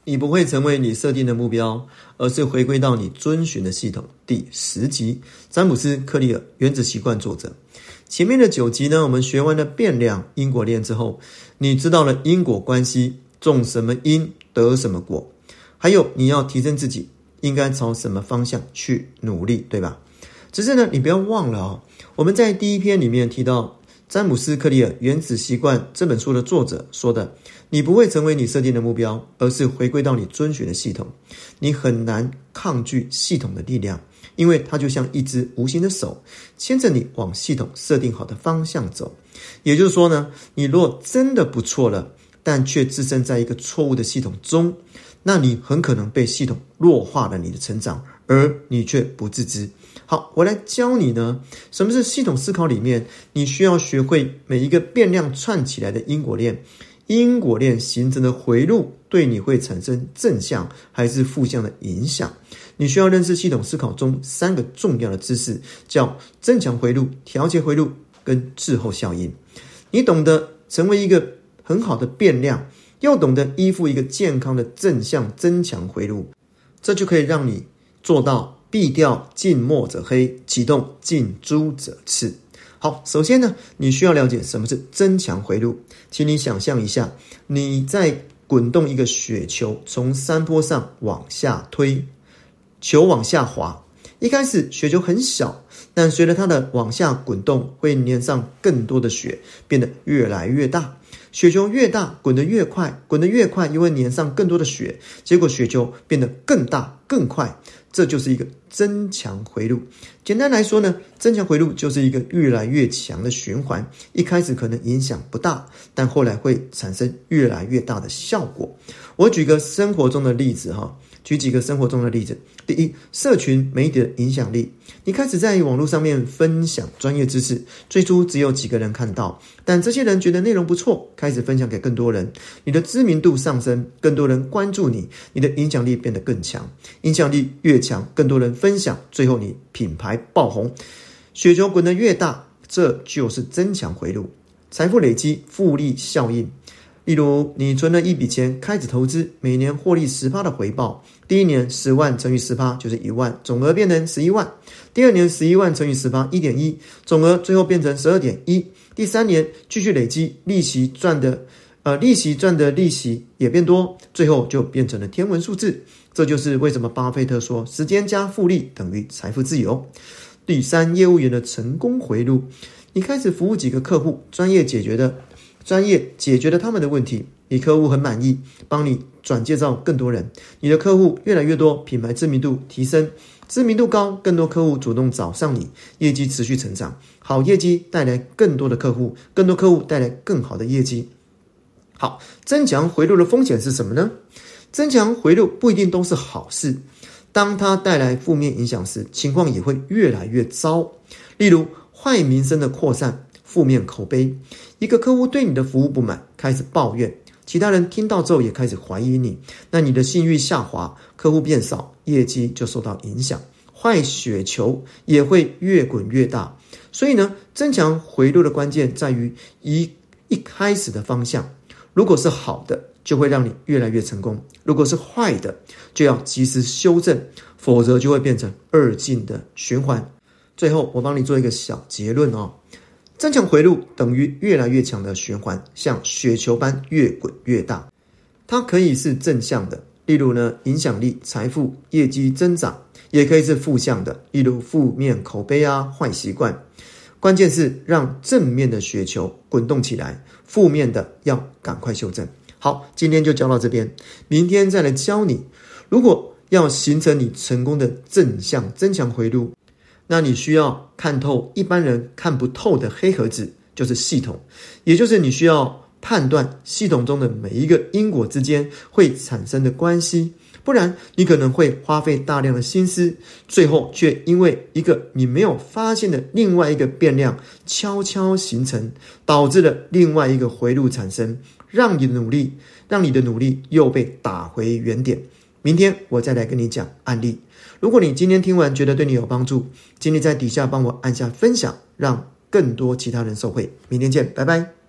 你不会成为你设定的目标，而是回归到你遵循的系统。第10集，詹姆斯·克利尔，原子习惯作者。前面的9集呢，我们学完了变量、因果链之后，你知道了因果关系，种什么因得什么果，还有你要提升自己，应该朝什么方向去努力，对吧？只是呢，你不要忘了我们在第1篇里面提到詹姆斯·克利尔《原子习惯》这本书的作者说的，你不会成为你设定的目标，而是回归到你遵循的系统。你很难抗拒系统的力量，因为它就像一只无形的手，牵着你往系统设定好的方向走。也就是说呢，你若真的不错了，但却置身在一个错误的系统中，那你很可能被系统弱化了你的成长，而你却不自知。好，我来教你呢，什么是系统思考里面，你需要学会每一个变量串起来的因果链，因果链形成的回路对你会产生正向还是负向的影响。你需要认识系统思考中3个重要的知识，叫增强回路、调节回路跟滞后效应。你懂得成为一个很好的变量，又懂得依附一个健康的正向增强回路，这就可以让你做到避掉近墨者黑，启动近朱者赤。好，首先呢，你需要了解什么是增强回路。请你想象一下，你在滚动一个雪球，从山坡上往下推，球往下滑。一开始雪球很小，但随着它的往下滚动，会粘上更多的雪，变得越来越大。雪球越大，滚得越快，滚得越快，又会粘上更多的雪，结果雪球变得更大更快。这就是一个增强回路。简单来说呢，增强回路就是一个越来越强的循环，一开始可能影响不大，但后来会产生越来越大的效果。我举个生活中的例子举几个生活中的例子。第一，社群媒体的影响力。你开始在网络上面分享专业知识，最初只有几个人看到，但这些人觉得内容不错，开始分享给更多人，你的知名度上升，更多人关注你，你的影响力变得更强。影响力越强，更多人分享，最后你品牌爆红。雪球滚得越大，这就是增强回路。财富累积复利效应。例如，你存了一笔钱，开始投资，每年获利 10% 的回报。第一年10万乘以 10% 就是1万，总额变成11万。第二年11万乘以 10% 1.1，总额最后变成 12.1。第三年继续累积，利息赚的利息也变多，最后就变成了天文数字。这就是为什么巴菲特说时间加复利等于财富自由。第三，业务员的成功回路。你开始服务几个客户，专业解决了他们的问题，你客户很满意，帮你转介绍更多人，你的客户越来越多，品牌知名度提升，知名度高，更多客户主动找上你，业绩持续成长。好业绩带来更多的客户，更多客户带来更好的业绩。好，增强回路的风险是什么呢？增强回路不一定都是好事，当它带来负面影响时，情况也会越来越糟。例如，坏名声的扩散，负面口碑，一个客户对你的服务不满，开始抱怨，其他人听到之后也开始怀疑你，那你的信誉下滑，客户变少，业绩就受到影响，坏雪球也会越滚越大。所以呢，增强回路的关键在于一开始的方向，如果是好的，就会让你越来越成功；如果是坏的，就要及时修正，否则就会变成二进的循环。最后，我帮你做一个小结论增强回路等于越来越强的循环，像雪球般越滚越大。它可以是正向的，例如呢，影响力、财富、业绩增长；也可以是负向的，例如负面口碑坏习惯。关键是让正面的雪球滚动起来，负面的要赶快修正。好，今天就教到这边，明天再来教你，如果要形成你成功的正向增强回路，那你需要看透一般人看不透的黑盒子，就是系统，也就是你需要判断系统中的每一个因果之间会产生的关系，不然你可能会花费大量的心思，最后却因为一个你没有发现的另外一个变量悄悄形成，导致了另外一个回路产生，让你的努力又被打回原点。明天我再来跟你讲案例。如果你今天听完觉得对你有帮助，请你在底下帮我按下分享，让更多其他人受惠。明天见，拜拜。